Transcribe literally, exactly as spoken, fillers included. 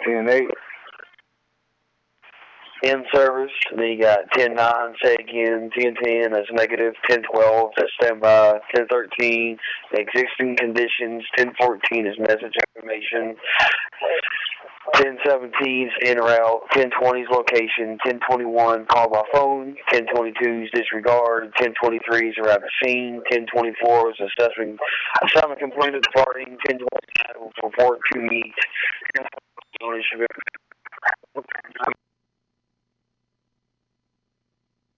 ten eight. In service, then you got ten nine, say again, ten ten, that's negative, ten twelve, that's standby, ten thirteen, existing conditions, ten fourteen is message information, ten seventeen is en route, ten twenty is location, ten twenty-one call by phone, ten twenty-two is disregard, ten twenty-three is arrive at scene, ten twenty-four is assessment, assignment completed departing, ten twenty-five will report to me,